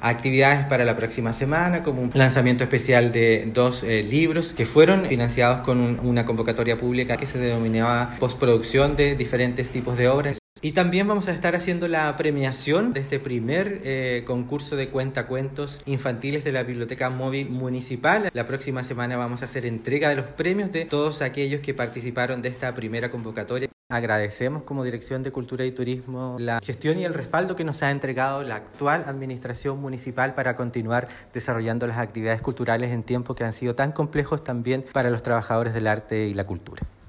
actividades para la próxima semana, como un lanzamiento especial de 2 libros que fueron financiados con una convocatoria pública que se denominaba postproducción de diferentes tipos de obras. Y también vamos a estar haciendo la premiación de este primer concurso de cuentacuentos infantiles de la Biblioteca Móvil Municipal. La próxima semana vamos a hacer entrega de los premios de todos aquellos que participaron de esta primera convocatoria. Agradecemos como Dirección de Cultura y Turismo la gestión y el respaldo que nos ha entregado la actual administración municipal para continuar desarrollando las actividades culturales en tiempos que han sido tan complejos también para los trabajadores del arte y la cultura.